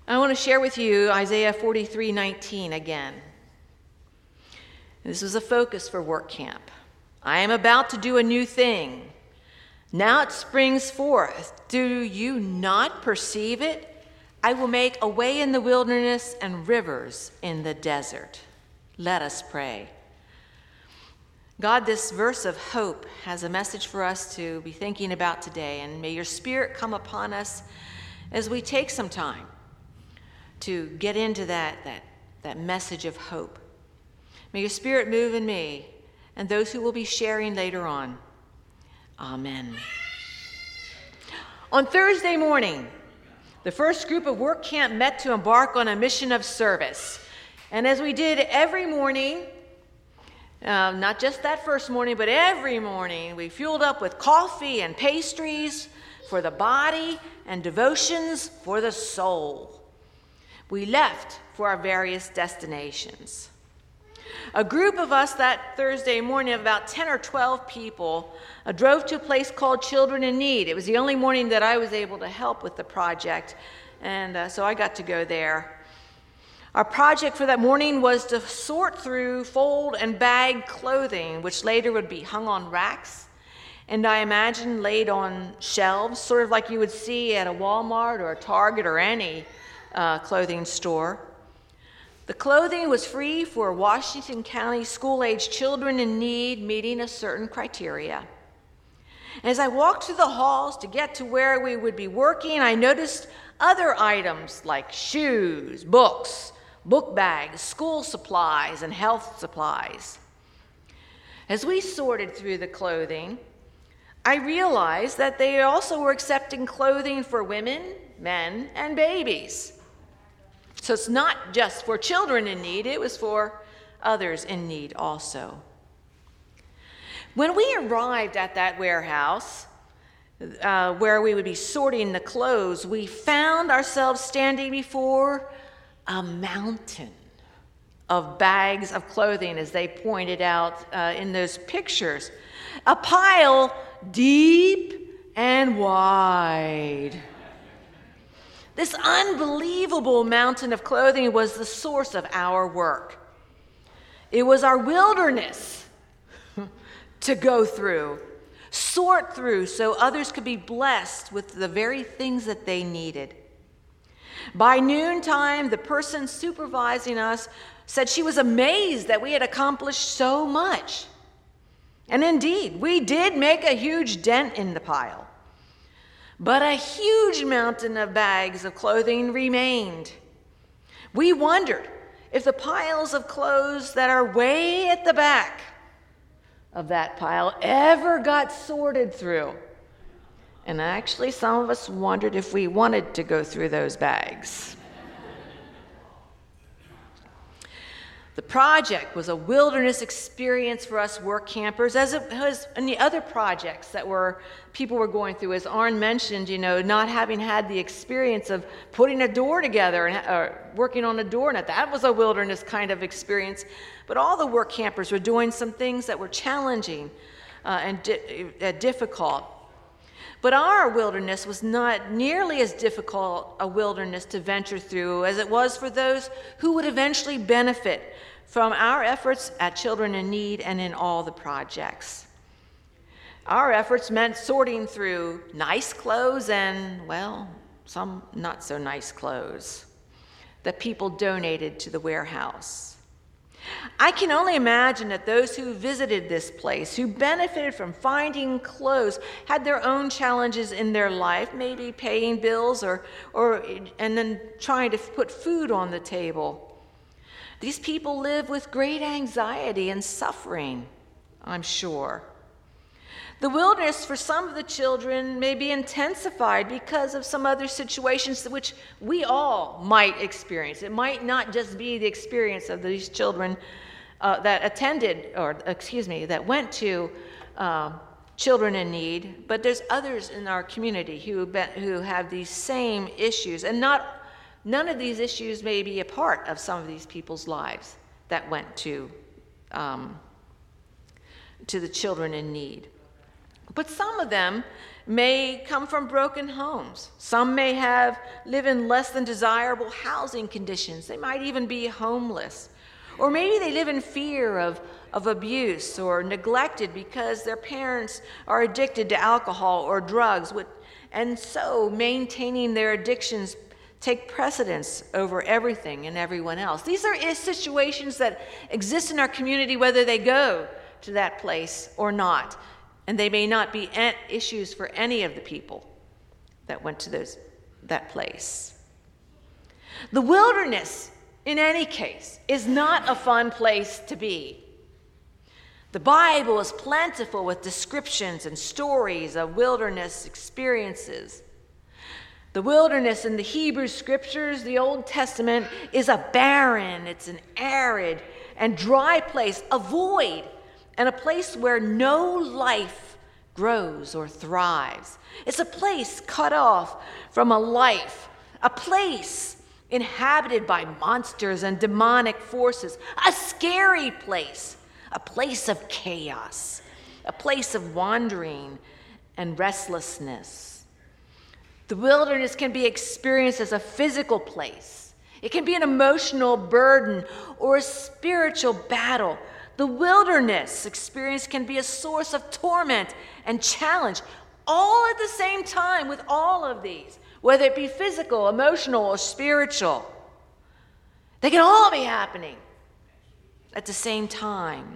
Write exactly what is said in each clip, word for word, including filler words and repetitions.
I want to share with you Isaiah forty-three nineteen again. This was a focus for work camp. I am about to do a new thing. Now it springs forth. Do you not perceive it? I will make a way in the wilderness and rivers in the desert. Let us pray. God, this verse of hope has a message for us to be thinking about today, and may your Spirit come upon us as we take some time to get into that, that, that message of hope. May your Spirit move in me and those who will be sharing later on. Amen. On Thursday morning, the first group of work camp met to embark on a mission of service. And as we did every morning, uh, not just that first morning, but every morning, we fueled up with coffee and pastries for the body and devotions for the soul. We left for our various destinations. A group of us that Thursday morning, of about ten or twelve people, uh, drove to a place called Children in Need. It was the only morning that I was able to help with the project, and uh, so I got to go there. Our project for that morning was to sort through, fold, and bag clothing, which later would be hung on racks, and I imagine laid on shelves, sort of like you would see at a Walmart or a Target or any uh, clothing store. The clothing was free for Washington County school-age children in need, meeting a certain criteria. As I walked through the halls to get to where we would be working, I noticed other items like shoes, books, book bags, school supplies, and health supplies. As we sorted through the clothing, I realized that they also were accepting clothing for women, men, and babies. So it's not just for children in need, it was for others in need also. When we arrived at that warehouse, uh, where we would be sorting the clothes, we found ourselves standing before a mountain of bags of clothing, as they pointed out uh, in those pictures. A pile deep and wide. This unbelievable mountain of clothing was the source of our work. It was our wilderness to go through, sort through, so others could be blessed with the very things that they needed. By noontime, the person supervising us said she was amazed that we had accomplished so much. And indeed, we did make a huge dent in the pile. But a huge mountain of bags of clothing remained. We wondered if the piles of clothes that are way at the back of that pile ever got sorted through. And actually, some of us wondered if we wanted to go through those bags. The project was a wilderness experience for us work campers, as it was in the other projects that were people were going through. As Arn mentioned, you know, not having had the experience of putting a door together and uh, working on a door, and that was a wilderness kind of experience. But all the work campers were doing some things that were challenging uh, and di- uh, difficult. But our wilderness was not nearly as difficult a wilderness to venture through as it was for those who would eventually benefit from our efforts at Children in Need and in all the projects. Our efforts meant sorting through nice clothes and, well, some not so nice clothes that people donated to the warehouse. I can only imagine that those who visited this place, who benefited from finding clothes, had their own challenges in their life, maybe paying bills or, or and then trying to put food on the table. These people live with great anxiety and suffering, I'm sure. The wilderness for some of the children may be intensified because of some other situations which we all might experience. It might not just be the experience of these children uh, that attended, or excuse me, that went to uh, Children in Need, but there's others in our community who be, who have these same issues, and not none of these issues may be a part of some of these people's lives that went to um, to the Children in Need. But some of them may come from broken homes. Some may have live in less than desirable housing conditions. They might even be homeless. Or maybe they live in fear of, of abuse or neglected because their parents are addicted to alcohol or drugs, and so maintaining their addictions take precedence over everything and everyone else. These are situations that exist in our community whether they go to that place or not. And they may not be issues for any of the people that went to those, that place. The wilderness, in any case, is not a fun place to be. The Bible is plentiful with descriptions and stories of wilderness experiences. The wilderness in the Hebrew scriptures, the Old Testament, is a barren, it's an arid and dry place, a void, and a place where no life grows or thrives. It's a place cut off from a life, a place inhabited by monsters and demonic forces, a scary place, a place of chaos, a place of wandering and restlessness. The wilderness can be experienced as a physical place. It can be an emotional burden or a spiritual battle. The wilderness experience can be a source of torment and challenge, all at the same time with all of these, whether it be physical, emotional, or spiritual. They can all be happening at the same time.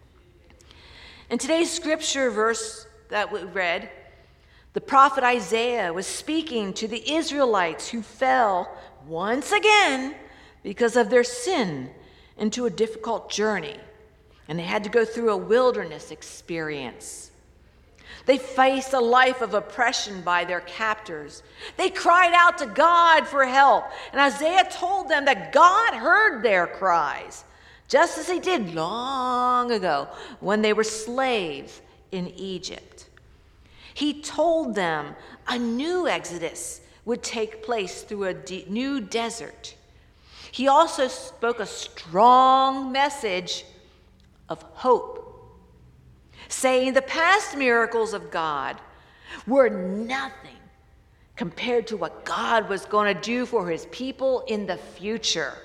In today's scripture verse that we read, the prophet Isaiah was speaking to the Israelites who fell once again because of their sin into a difficult journey. And they had to go through a wilderness experience. They faced a life of oppression by their captors. They cried out to God for help. And Isaiah told them that God heard their cries, just as he did long ago when they were slaves in Egypt. He told them a new exodus would take place through a de- new desert. He also spoke a strong message of hope, saying the past miracles of God were nothing compared to what God was going to do for his people in the future.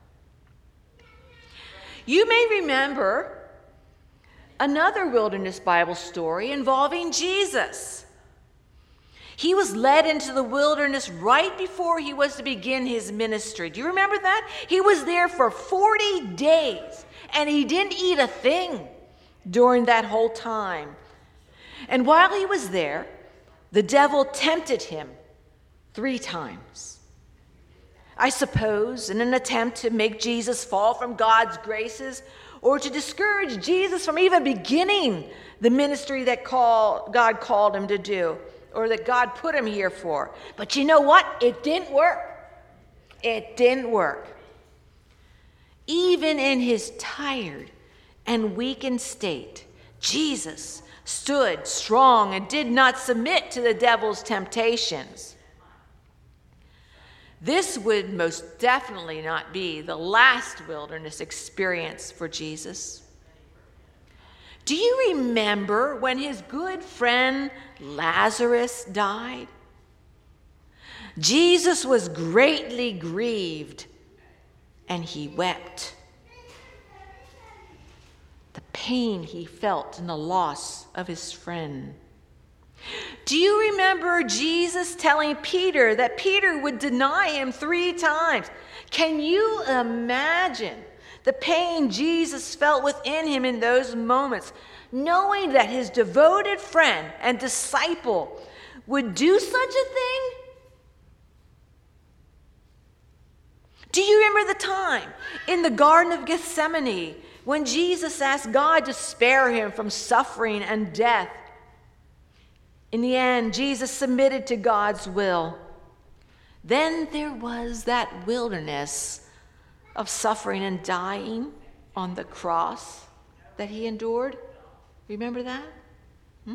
You may remember another wilderness Bible story involving Jesus. He was led into the wilderness right before he was to begin his ministry. Do you remember that? He was there for forty days. And he didn't eat a thing during that whole time. And while he was there, the devil tempted him three times. I suppose in an attempt to make Jesus fall from God's graces or to discourage Jesus from even beginning the ministry that call, God called him to do or that God put him here for. But you know what? It didn't work. It didn't work. Even in his tired and weakened state, Jesus stood strong and did not submit to the devil's temptations. This would most definitely not be the last wilderness experience for Jesus. Do you remember when his good friend Lazarus died? Jesus was greatly grieved and he wept. The pain he felt in the loss of his friend. Do you remember Jesus telling Peter that Peter would deny him three times? Can you imagine the pain Jesus felt within him in those moments, knowing that his devoted friend and disciple would do such a thing? Do you remember the time in the Garden of Gethsemane when Jesus asked God to spare him from suffering and death? In the end, Jesus submitted to God's will. Then there was that wilderness of suffering and dying on the cross that he endured. Remember that? Hmm?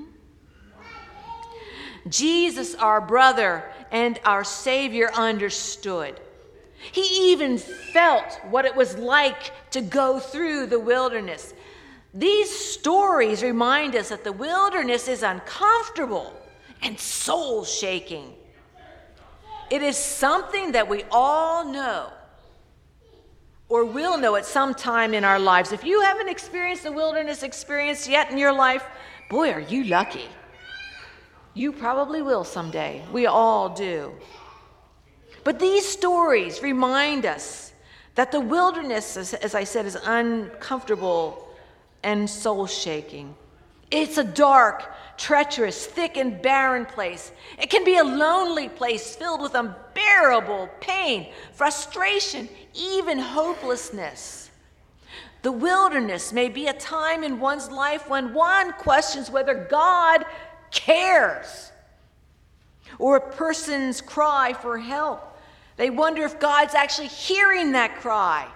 Jesus, our brother and our Savior, understood. He even felt what it was like to go through the wilderness. These stories remind us that the wilderness is uncomfortable and soul-shaking. It is something that we all know or will know at some time in our lives. If you haven't experienced the wilderness experience yet in your life, boy, are you lucky. You probably will someday. We all do. But these stories remind us that the wilderness, as, as I said, is uncomfortable and soul-shaking. It's a dark, treacherous, thick, and barren place. It can be a lonely place filled with unbearable pain, frustration, even hopelessness. The wilderness may be a time in one's life when one questions whether God cares, or a person's cry for help. They wonder if God's actually hearing that cry.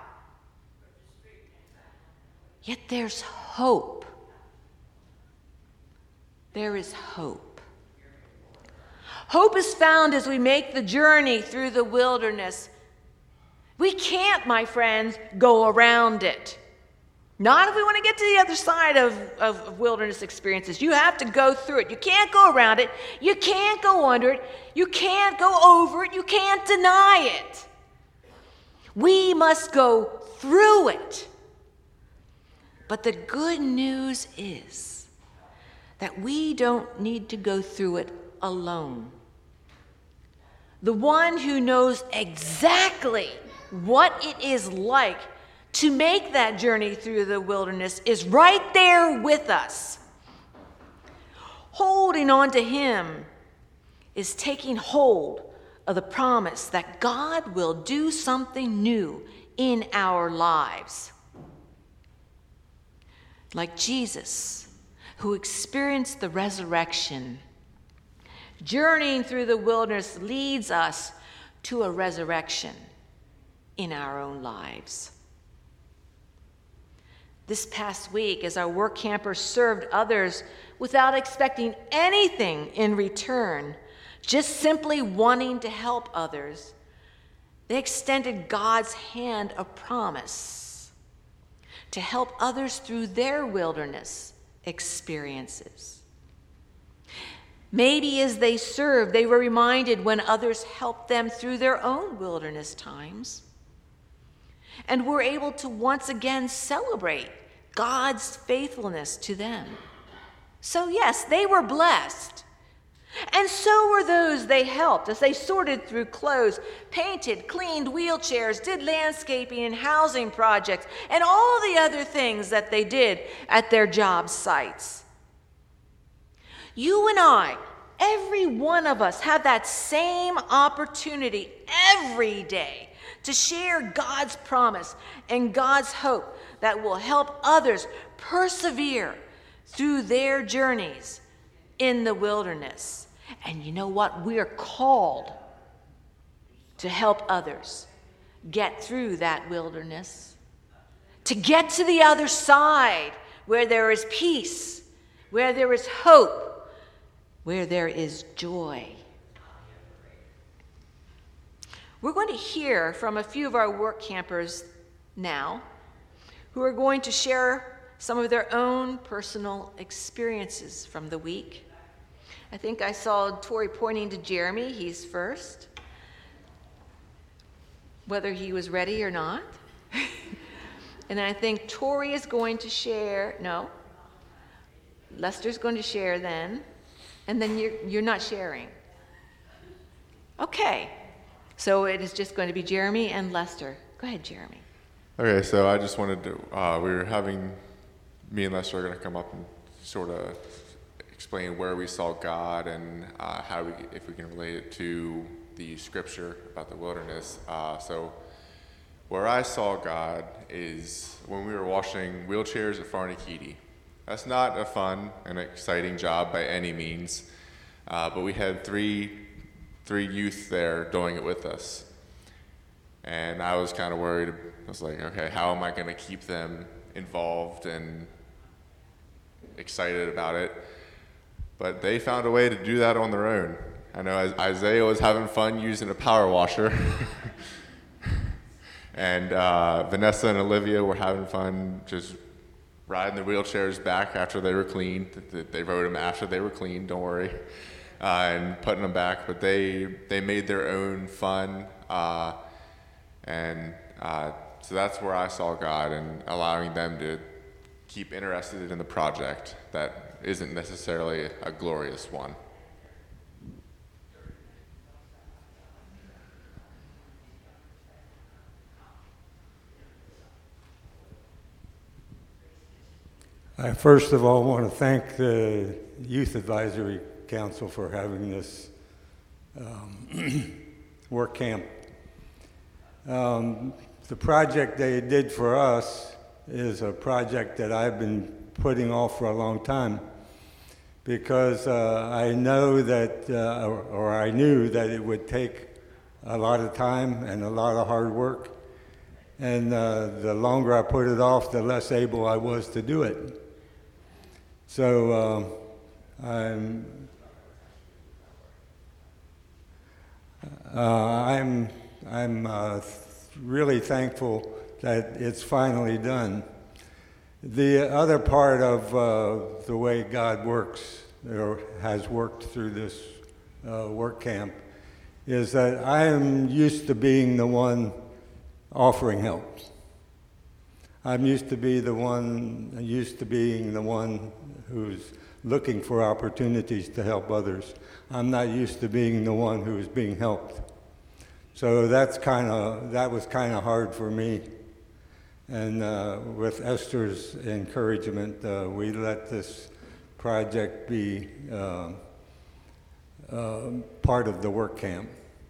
Yet there's hope. There is hope. Hope is found as we make the journey through the wilderness. We can't, my friends, go around it. Not if we want to get to the other side of, of, of wilderness experiences. You have to go through it. You can't go around it. You can't go under it. You can't go over it. You can't deny it. We must go through it. But the good news is that we don't need to go through it alone. The one who knows exactly what it is like to make that journey through the wilderness is right there with us. Holding on to him is taking hold of the promise that God will do something new in our lives. Like Jesus, who experienced the resurrection, journeying through the wilderness leads us to a resurrection in our own lives. This past week, as our work campers served others without expecting anything in return, just simply wanting to help others, they extended God's hand of promise to help others through their wilderness experiences. Maybe as they served, they were reminded when others helped them through their own wilderness times, and were able to once again celebrate God's faithfulness to them. So yes, they were blessed. And so were those they helped as they sorted through clothes, painted, cleaned wheelchairs, did landscaping and housing projects, and all the other things that they did at their job sites. You and I, every one of us, have that same opportunity every day to share God's promise and God's hope that will help others persevere through their journeys in the wilderness. And you know what? We are called to help others get through that wilderness, to get to the other side where there is peace, where there is hope, where there is joy. We're going to hear from a few of our work campers now who are going to share some of their own personal experiences from the week. I think I saw Tori pointing to Jeremy. He's first, whether he was ready or not. And I think Tori is going to share, no, Lester's going to share then, and then you're, you're not sharing. Okay, so it is just going to be Jeremy and Lester. Go ahead, Jeremy. Okay, so I just wanted to, uh, we were having, me and Lester are going to come up and sort of explain where we saw God and uh, how we, if we can relate it to the scripture about the wilderness. Uh, so where I saw God is when we were washing wheelchairs at Farnikiti. That's not a fun and exciting job by any means, uh, but we had three three youth there doing it with us. And I was kind of worried. I was like, okay, how am I going to keep them involved and excited about it? But they found a way to do that on their own. I know Isaiah was having fun using a power washer. And uh, Vanessa and Olivia were having fun just riding the wheelchairs back after they were cleaned. They rode them after they were cleaned, don't worry, uh, and putting them back. But they they made their own fun, uh, and uh, so that's where I saw God, and allowing them to keep interested in the project that isn't necessarily a glorious one. I first of all want to thank the Youth Advisory Council for having this um, work camp. Um, the project they did for us is a project that I've been putting off for a long time because uh, I know that, uh, or, or I knew that it would take a lot of time and a lot of hard work. And uh, the longer I put it off, the less able I was to do it. So uh, I'm, uh, I'm, I'm uh, really thankful that it's finally done. The other part of uh, the way God works, or has worked through this uh, work camp, is that I am used to being the one offering help. I'm used to be the one, used to being the one who's looking for opportunities to help others. I'm not used to being the one who's being helped. So that's kind of, that was kind of hard for me. And uh, with Esther's encouragement, uh, we let this project be uh, uh, part of the work camp.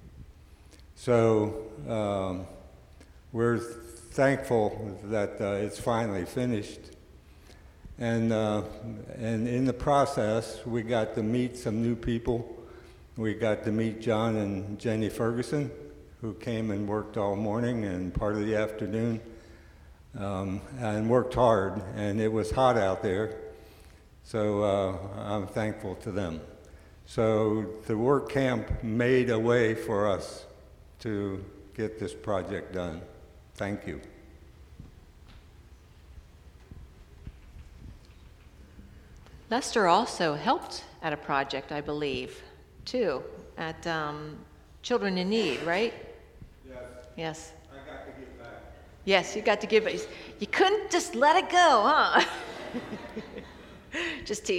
So um, we're thankful that uh, it's finally finished. And, uh, and in the process, we got to meet some new people. We got to meet John and Jenny Ferguson, who came and worked all morning and part of the afternoon. Um, and worked hard, and it was hot out there, so uh, I'm thankful to them. So the work camp made a way for us to get this project done. Thank you. Lester also helped at a project, I believe, too, at um, Children in Need, right? Yes. Yes. I got to give back. Yes, you got to give it. You couldn't just let it go, huh? Just teasing.